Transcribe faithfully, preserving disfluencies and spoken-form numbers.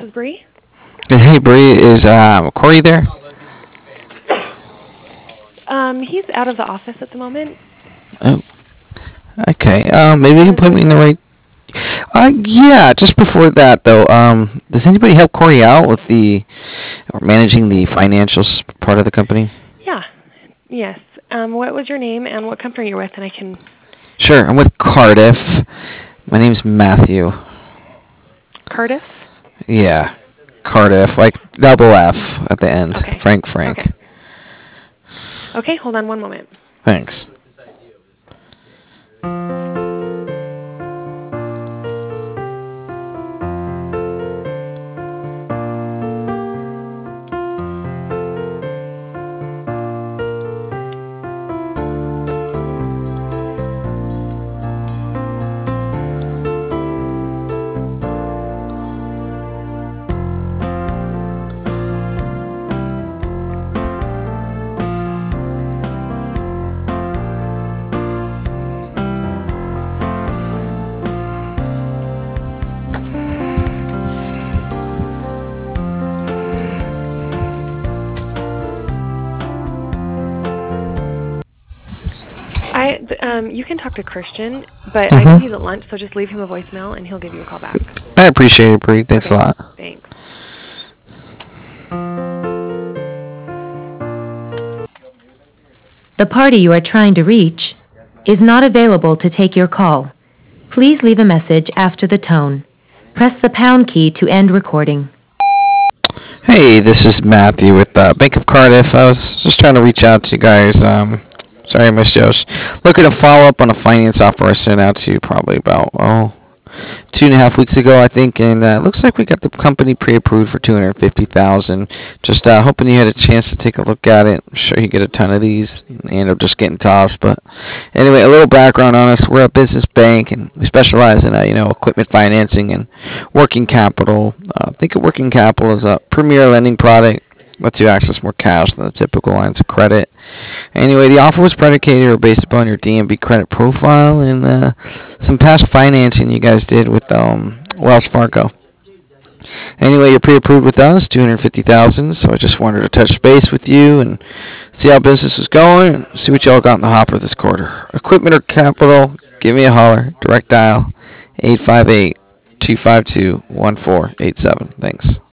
is Bree. Hey, Bree, is um, Corey there? Um, he's out of the office at the moment. Oh, okay. Um, maybe you Can can I put help me in you? the right. Uh, yeah. Just before that, though, um, does anybody help Corey out with the or managing the financials part of the company? Yeah. Yes. Um, what was your name and what company you're with, and I can. Sure. I'm with Cardiff. My name's Matthew. Cardiff. Yeah, Cardiff, like double F at the end. Okay. Frank, Frank. Okay. Okay. Hold on one moment. Thanks. I um, you can talk to Christian, but I know Mhm. he's at lunch, so just leave him a voicemail and he'll give you a call back. I appreciate it, Bree. Thanks a Okay. lot. Thanks. The party you are trying to reach is not available to take your call. Please leave a message after the tone. Press the pound key to end recording. Hey, this is Matthew with uh, Bank of Cardiff. I was just trying to reach out to you guys. Um, sorry I missed you. I was looking to follow up on a finance offer I sent out to you probably about, oh, two and a half weeks ago, I think, and uh, it looks like we got the company pre-approved for two hundred fifty thousand. Just uh, hoping you had a chance to take a look at it. I'm sure you get a ton of these, and end up just getting tossed. But anyway, a little background on us: we're a business bank, and we specialize in uh, you know equipment financing and working capital. Uh, think of working capital as a premier lending product. Lets you access more cash than the typical lines of credit. Anyway, the offer was predicated or based upon your D M B credit profile and uh, some past financing you guys did with um, Wells Fargo. Anyway, you're pre-approved with us, two hundred fifty thousand. So I just wanted to touch base with you and see how business is going, and see what y'all got in the hopper this quarter. Equipment or capital? Give me a holler. Direct dial eight five eight, two five two, one four eight seven. Thanks.